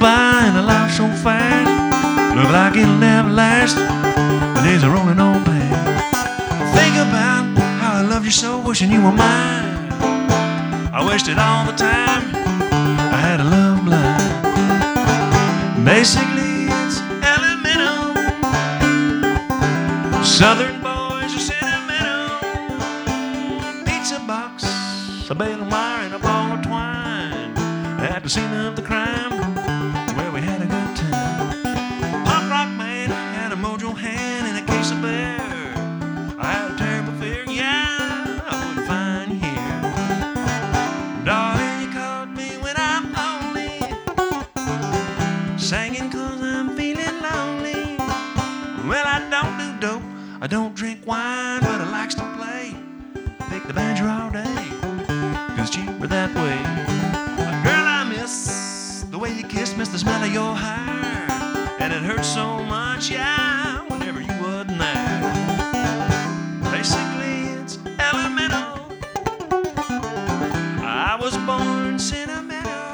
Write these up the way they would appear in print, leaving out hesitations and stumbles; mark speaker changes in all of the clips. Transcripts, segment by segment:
Speaker 1: by in a life so fast. Look like it'll never last. The days are rolling on past. Think about how I loved you so, wishing you were mine. I wished it all the time. I had a love blind. Basically, it's elemental. Southern boys are sentimental. Pizza box, a bale of wire, and a ball of twine. At the scene of the crime, where we had a good time. Punk rock man had a mojo hand and a case of beer. I had a terrible fear, yeah, I wouldn't find you here. Darling, you called me when I'm lonely, singing 'cause I'm feeling lonely. Well, I don't do dope, I don't drink wine, but I likes to play. Pick the banjo all day, 'cause it's cheaper that way. Girl, I miss the way you kiss, miss the smell of your hair. And it hurts so much, yeah, whenever you wasn't there. Basically, it's elemental. I was born sentimental.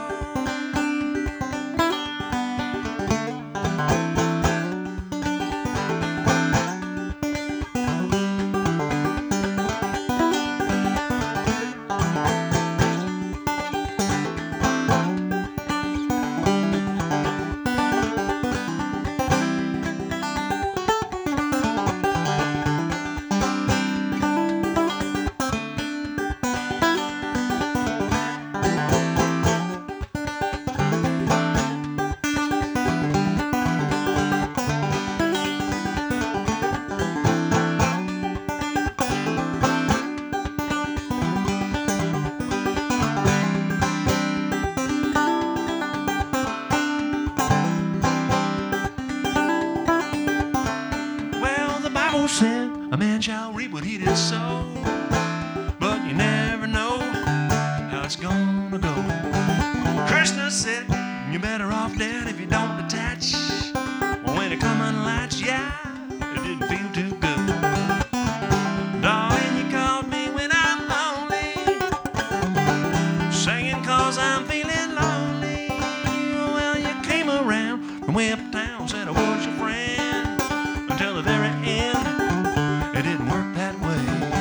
Speaker 1: Said a man shall reap what he did sow, but you never know how it's gonna go. Krishna said you're better off dead if you don't detach. Well, when it come unlatched, yeah, it didn't feel too good. Darling, you called me when I'm lonely, singing 'cause I'm feeling lonely. Well, you came around from way uptown, said I was your friend, until the very end. It didn't work that way.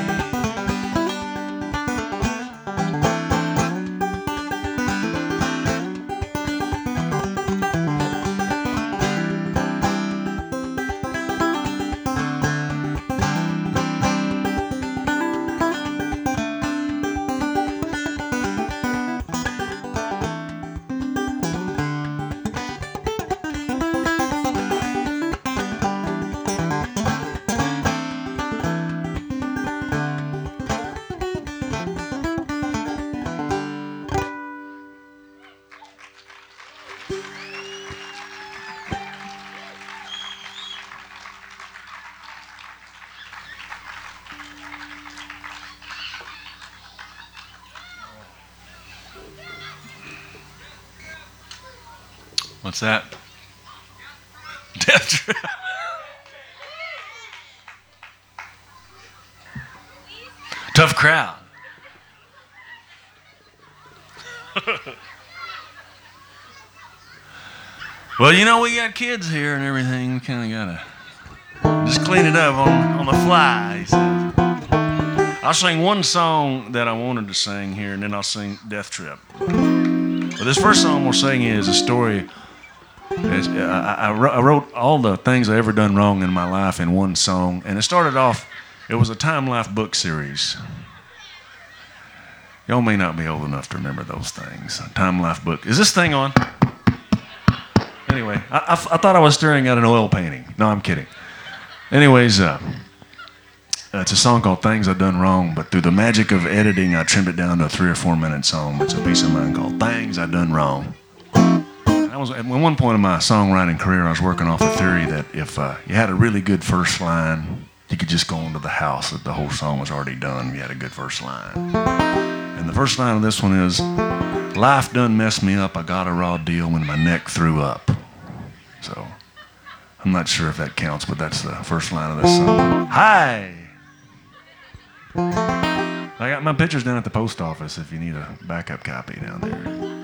Speaker 1: What's that? Death Trap. Tough crowd. Well, you know, we got kids here and everything. We kind of gotta just clean it up on the fly, he says. I'll sing one song that I wanted to sing here, and then I'll sing Death Trip. But this first song we'll sing is a story. I wrote all the things I ever done wrong in my life in one song, and it started off, it was a Time Life book series. Y'all may not be old enough to remember those things. Time Life book. Is this thing on? Anyway, I thought I was staring at an oil painting. No, I'm kidding. Anyways, it's a song called Things I've Done Wrong, but through the magic of editing, I trimmed it down to a 3 or 4 minute song. It's a piece of mine called Things I've Done Wrong. At one point in my songwriting career, I was working off the theory that if you had a really good first line, you could just go into the house, that the whole song was already done if you had a good first line. And the first line of this one is, life done messed me up, I got a raw deal when my neck threw up. So, I'm not sure if that counts, but that's the first line of this song. Hi! I got my pictures down at the post office if you need a backup copy down there.